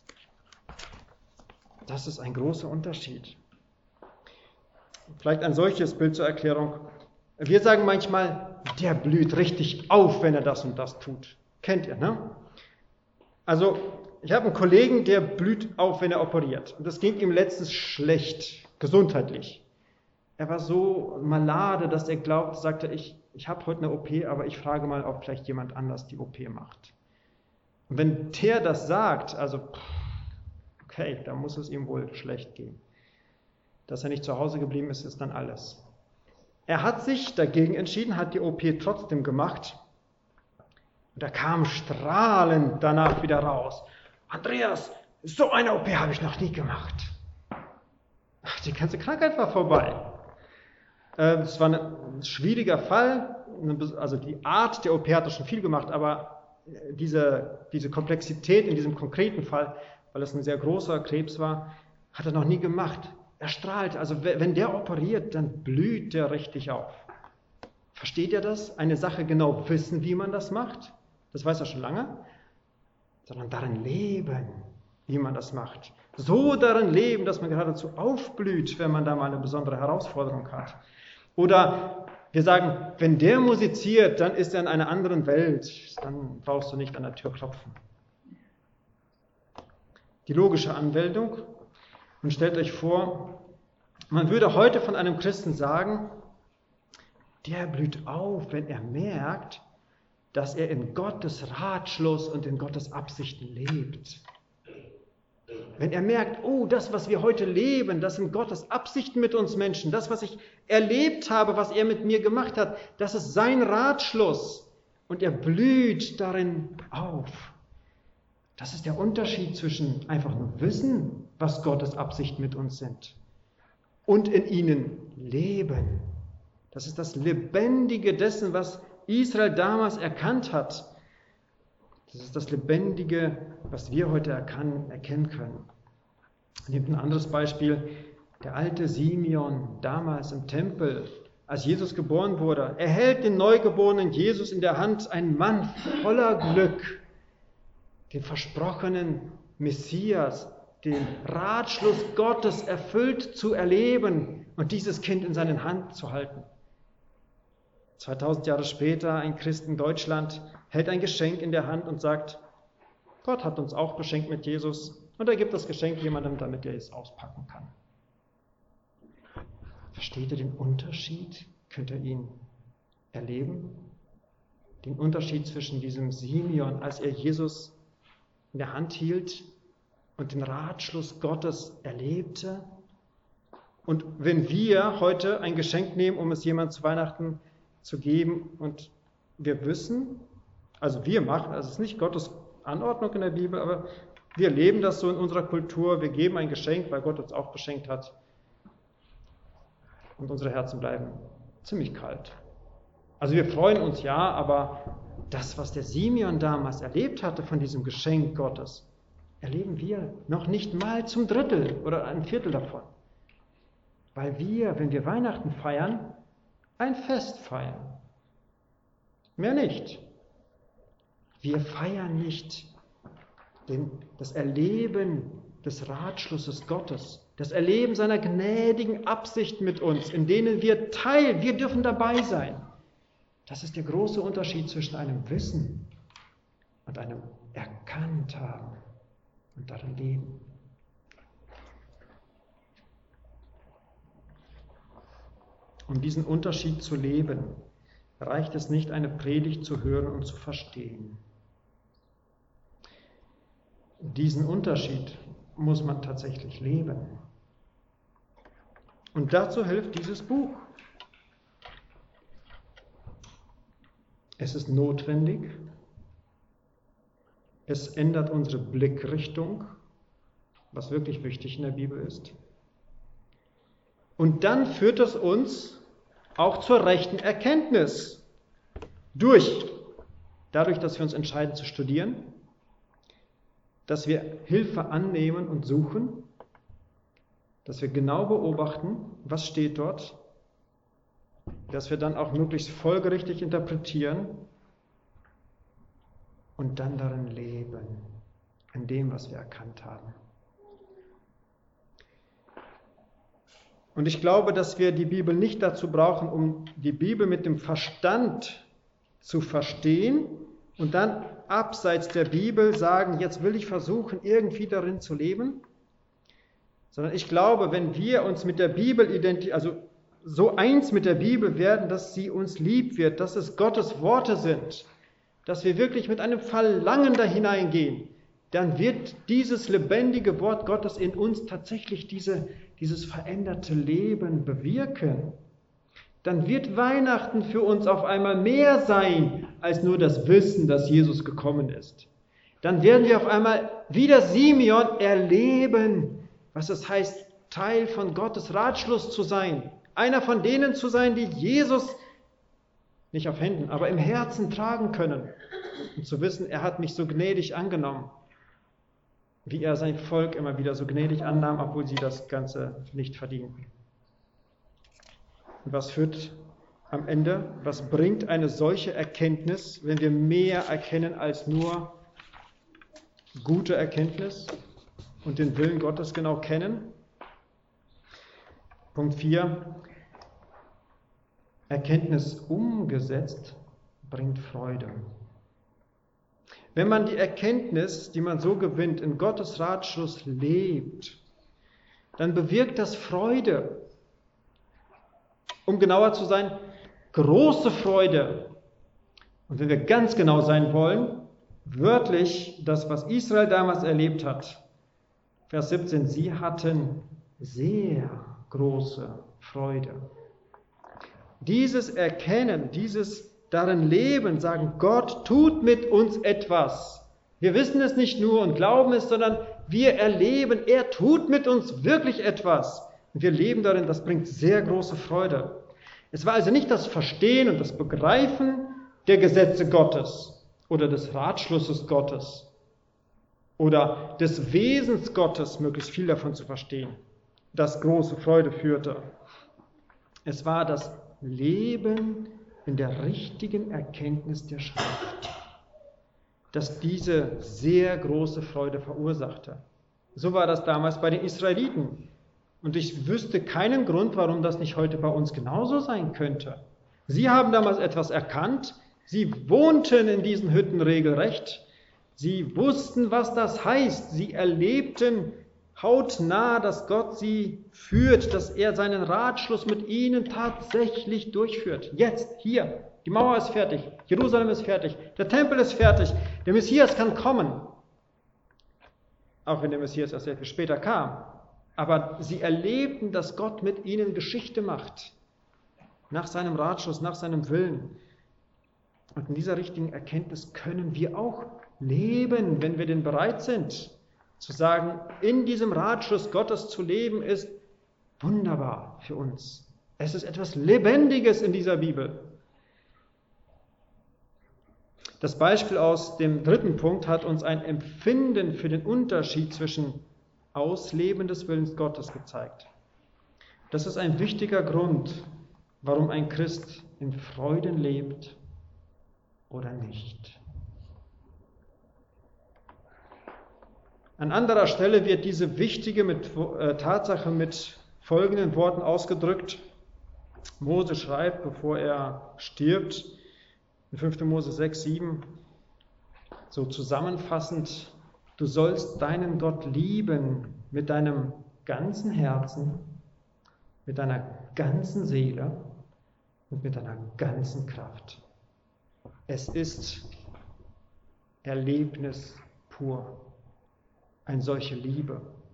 Das ist ein großer Unterschied. Vielleicht ein solches Bild zur Erklärung. Wir sagen manchmal, der blüht richtig auf, wenn er das und das tut. Kennt ihr, ne? Also, ich habe einen Kollegen, der blüht auf, wenn er operiert. Und das ging ihm letztens schlecht, gesundheitlich. Er war so malade, dass er glaubt, sagte ich, ich habe heute eine O P, aber ich frage mal, ob vielleicht jemand anders die O P macht. Und wenn der das sagt, also, okay, dann muss es ihm wohl schlecht gehen. Dass er nicht zu Hause geblieben ist, ist dann alles. Er hat sich dagegen entschieden, hat die O P trotzdem gemacht. Und er kam strahlend danach wieder raus. Andreas, so eine O P habe ich noch nie gemacht. Ach, die ganze Krankheit war vorbei. Es war ein schwieriger Fall. Also die Art der O P hat er schon viel gemacht, aber diese, diese Komplexität in diesem konkreten Fall, weil es ein sehr großer Krebs war, hat er noch nie gemacht. Er strahlt. Also wenn der operiert, dann blüht der richtig auf. Versteht ihr das? Eine Sache genau wissen, wie man das macht? Das weiß er schon lange. Sondern darin leben, wie man das macht. So darin leben, dass man geradezu aufblüht, wenn man da mal eine besondere Herausforderung hat. Oder wir sagen, wenn der musiziert, dann ist er in einer anderen Welt. Dann brauchst du nicht an der Tür klopfen. Die logische Anwendung. Und stellt euch vor, man würde heute von einem Christen sagen, der blüht auf, wenn er merkt, dass er in Gottes Ratschluss und in Gottes Absichten lebt. Wenn er merkt, oh, das, was wir heute leben, das sind Gottes Absichten mit uns Menschen, das, was ich erlebt habe, was er mit mir gemacht hat, das ist sein Ratschluss und er blüht darin auf. Das ist der Unterschied zwischen einfach nur wissen, was Gottes Absichten mit uns sind, und in ihnen leben. Das ist das Lebendige dessen, was Israel damals erkannt hat. Das ist das Lebendige, was wir heute erkan- erkennen können. Nehmt ein anderes Beispiel. Der alte Simeon, damals im Tempel, als Jesus geboren wurde. Er hält den neugeborenen Jesus in der Hand, ein Mann voller Glück, den versprochenen Messias, den Ratschluss Gottes erfüllt zu erleben und dieses Kind in seinen Hand zu halten. zweitausend Jahre später, ein Christ in Deutschland hält ein Geschenk in der Hand und sagt, Gott hat uns auch beschenkt mit Jesus und er gibt das Geschenk jemandem, damit er es auspacken kann. Versteht ihr den Unterschied? Könnt ihr ihn erleben? Den Unterschied zwischen diesem Simeon, als er Jesus in der Hand hielt und den Ratschluss Gottes erlebte. Und wenn wir heute ein Geschenk nehmen, um es jemandem zu Weihnachten zu geben und wir wissen, also wir machen, also es ist nicht Gottes Anordnung in der Bibel, aber wir leben das so in unserer Kultur, wir geben ein Geschenk, weil Gott uns auch beschenkt hat und unsere Herzen bleiben ziemlich kalt. Also wir freuen uns ja, aber das, was der Simeon damals erlebt hatte von diesem Geschenk Gottes, erleben wir noch nicht mal zum Drittel oder ein Viertel davon. Weil wir, wenn wir Weihnachten feiern, ein Fest feiern. Mehr nicht. Wir feiern nicht den, das Erleben des Ratschlusses Gottes, das Erleben seiner gnädigen Absichten mit uns, in denen wir teil, wir dürfen dabei sein. Das ist der große Unterschied zwischen einem Wissen und einem Erkannt haben und darin leben. Um diesen Unterschied zu leben, reicht es nicht, eine Predigt zu hören und zu verstehen. Diesen Unterschied muss man tatsächlich leben. Und dazu hilft dieses Buch. Es ist notwendig. Es ändert unsere Blickrichtung, was wirklich wichtig in der Bibel ist. Und dann führt es uns auch zur rechten Erkenntnis. Durch, dadurch, dass wir uns entscheiden zu studieren, dass wir Hilfe annehmen und suchen, dass wir genau beobachten, was steht dort, dass wir dann auch möglichst folgerichtig interpretieren und dann darin leben, in dem, was wir erkannt haben. Und ich glaube, dass wir die Bibel nicht dazu brauchen, um die Bibel mit dem Verstand zu verstehen und dann abseits der Bibel sagen, jetzt will ich versuchen, irgendwie darin zu leben. Sondern ich glaube, wenn wir uns mit der Bibel identifizieren, also so eins mit der Bibel werden, dass sie uns lieb wird, dass es Gottes Worte sind, dass wir wirklich mit einem Verlangen da hineingehen, dann wird dieses lebendige Wort Gottes in uns tatsächlich diese, dieses veränderte Leben bewirken. Dann wird Weihnachten für uns auf einmal mehr sein, als nur das Wissen, dass Jesus gekommen ist. Dann werden wir auf einmal wieder Simeon erleben, was es heißt, Teil von Gottes Ratschluss zu sein. Einer von denen zu sein, die Jesus nicht auf Händen, aber im Herzen tragen können. Und zu wissen, er hat mich so gnädig angenommen, wie er sein Volk immer wieder so gnädig annahm, obwohl sie das Ganze nicht verdienten. Und was führt am Ende? Was bringt eine solche Erkenntnis, wenn wir mehr erkennen als nur gute Erkenntnis und den Willen Gottes genau kennen? Punkt vier. Erkenntnis umgesetzt bringt Freude. Wenn man die Erkenntnis, die man so gewinnt, in Gottes Ratschluss lebt, dann bewirkt das Freude. Um genauer zu sein, große Freude. Und wenn wir ganz genau sein wollen, wörtlich das, was Israel damals erlebt hat. Vers siebzehn, sie hatten sehr große Freude. Dieses Erkennen, dieses darin leben, sagen, Gott tut mit uns etwas. Wir wissen es nicht nur und glauben es, sondern wir erleben, er tut mit uns wirklich etwas. Und wir leben darin, das bringt sehr große Freude. Es war also nicht das Verstehen und das Begreifen der Gesetze Gottes oder des Ratschlusses Gottes oder des Wesens Gottes, möglichst viel davon zu verstehen, das große Freude führte. Es war das Leben in der richtigen Erkenntnis der Schrift, das diese sehr große Freude verursachte. So war das damals bei den Israeliten. Und ich wüsste keinen Grund, warum das nicht heute bei uns genauso sein könnte. Sie haben damals etwas erkannt, sie wohnten in diesen Hütten regelrecht, sie wussten, was das heißt, sie erlebten hautnah, dass Gott sie führt, dass er seinen Ratschluss mit ihnen tatsächlich durchführt. Jetzt, hier, die Mauer ist fertig, Jerusalem ist fertig, der Tempel ist fertig, der Messias kann kommen. Auch wenn der Messias erst sehr viel später kam. Aber sie erlebten, dass Gott mit ihnen Geschichte macht, nach seinem Ratschluss, nach seinem Willen. Und in dieser richtigen Erkenntnis können wir auch leben, wenn wir denn bereit sind, zu sagen, in diesem Ratschluss Gottes zu leben, ist wunderbar für uns. Es ist etwas Lebendiges in dieser Bibel. Das Beispiel aus dem dritten Punkt hat uns ein Empfinden für den Unterschied zwischen Ausleben des Willens Gottes gezeigt. Das ist ein wichtiger Grund, warum ein Christ in Freuden lebt oder nicht. An anderer Stelle wird diese wichtige mit, äh, Tatsache mit folgenden Worten ausgedrückt. Mose schreibt, bevor er stirbt, in fünfter Mose sechs, sieben, so zusammenfassend: Du sollst deinen Gott lieben mit deinem ganzen Herzen, mit deiner ganzen Seele und mit deiner ganzen Kraft. Es ist Erlebnis pur, eine solche Liebe,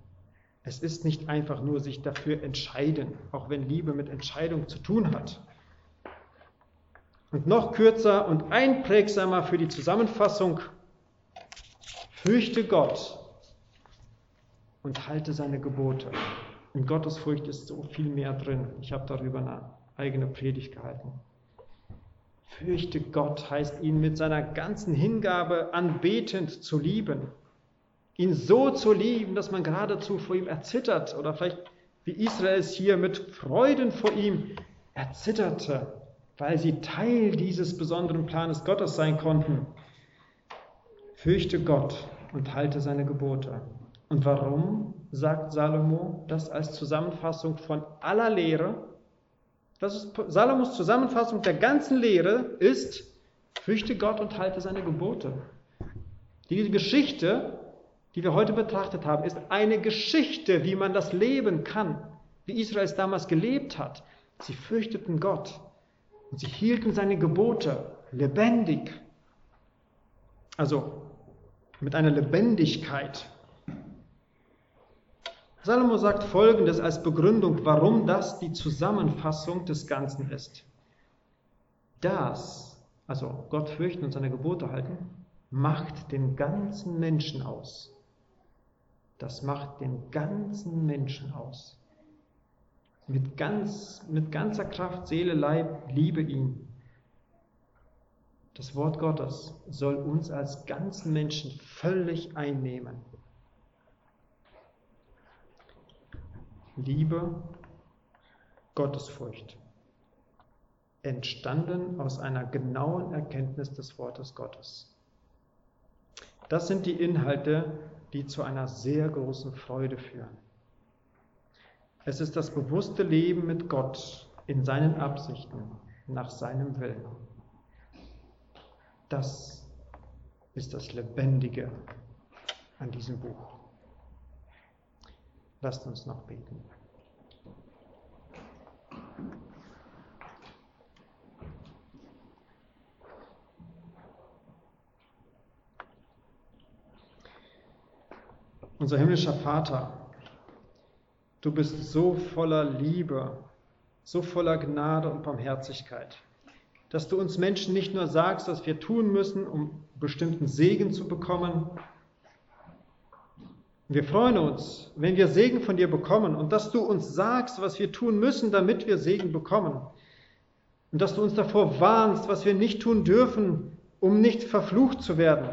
Es ist nicht einfach nur sich dafür entscheiden, auch wenn Liebe mit Entscheidung zu tun hat. Und noch kürzer und einprägsamer für die Zusammenfassung: Fürchte Gott und halte seine Gebote. In Gottesfurcht ist so viel mehr drin. Ich habe darüber eine eigene Predigt gehalten. Fürchte Gott heißt, ihn mit seiner ganzen Hingabe anbetend zu lieben. Ihn so zu lieben, dass man geradezu vor ihm erzittert. Oder vielleicht wie Israel es hier mit Freuden vor ihm erzitterte, weil sie Teil dieses besonderen Planes Gottes sein konnten. Fürchte Gott und halte seine Gebote. Und warum sagt Salomo das als Zusammenfassung von aller Lehre? Das ist Salomos Zusammenfassung der ganzen Lehre ist: Fürchte Gott und halte seine Gebote. Die Geschichte, die wir heute betrachtet haben, ist eine Geschichte, wie man das leben kann, wie Israel es damals gelebt hat. Sie fürchteten Gott und sie hielten seine Gebote lebendig. Also mit einer Lebendigkeit. Salomo sagt Folgendes als Begründung, warum das die Zusammenfassung des Ganzen ist. Das, also Gott fürchten und seine Gebote halten, macht den ganzen Menschen aus. Das macht den ganzen Menschen aus. Mit, ganz, mit ganzer Kraft, Seele, Leib, liebe ihn. Das Wort Gottes soll uns als ganzen Menschen völlig einnehmen. Liebe, Gottesfurcht, entstanden aus einer genauen Erkenntnis des Wortes Gottes. Das sind die Inhalte, die zu einer sehr großen Freude führen. Es ist das bewusste Leben mit Gott in seinen Absichten, nach seinem Willen. Das ist das Lebendige an diesem Buch. Lasst uns noch beten. Unser himmlischer Vater, du bist so voller Liebe, so voller Gnade und Barmherzigkeit, dass du uns Menschen nicht nur sagst, was wir tun müssen, um bestimmten Segen zu bekommen. Wir freuen uns, wenn wir Segen von dir bekommen und dass du uns sagst, was wir tun müssen, damit wir Segen bekommen. Und dass du uns davor warnst, was wir nicht tun dürfen, um nicht verflucht zu werden.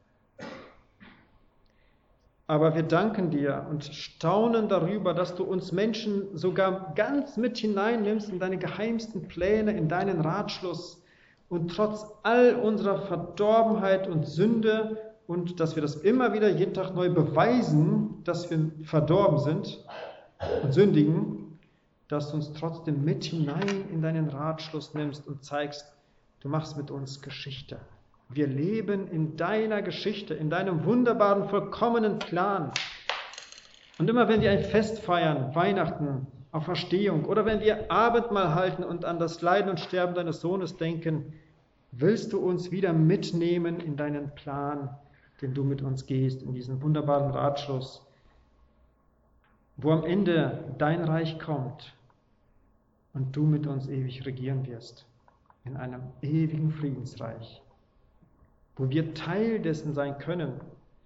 Aber wir danken dir und staunen darüber, dass du uns Menschen sogar ganz mit hineinnimmst in deine geheimsten Pläne, in deinen Ratschluss und trotz all unserer Verdorbenheit und Sünde und dass wir das immer wieder jeden Tag neu beweisen, dass wir verdorben sind und sündigen, dass du uns trotzdem mit hinein in deinen Ratschluss nimmst und zeigst, du machst mit uns Geschichte. Wir leben in deiner Geschichte, in deinem wunderbaren, vollkommenen Plan. Und immer wenn wir ein Fest feiern, Weihnachten, Auferstehung, oder wenn wir Abendmahl halten und an das Leiden und Sterben deines Sohnes denken, willst du uns wieder mitnehmen in deinen Plan, den du mit uns gehst, in diesen wunderbaren Ratschluss, wo am Ende dein Reich kommt und du mit uns ewig regieren wirst, in einem ewigen Friedensreich, wo wir Teil dessen sein können.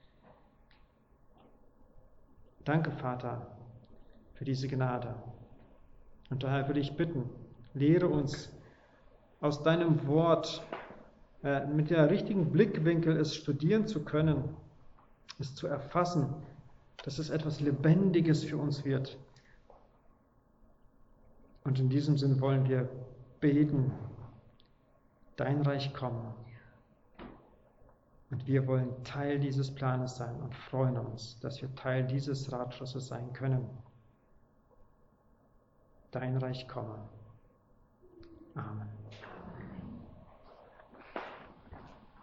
Danke, Vater, für diese Gnade. Und daher würde ich bitten, lehre uns aus deinem Wort äh, mit der richtigen Blickwinkel es studieren zu können, es zu erfassen, dass es etwas Lebendiges für uns wird. Und in diesem Sinn wollen wir beten, dein Reich komme. Und wir wollen Teil dieses Planes sein und freuen uns, dass wir Teil dieses Ratschlusses sein können. Dein Reich komme. Amen.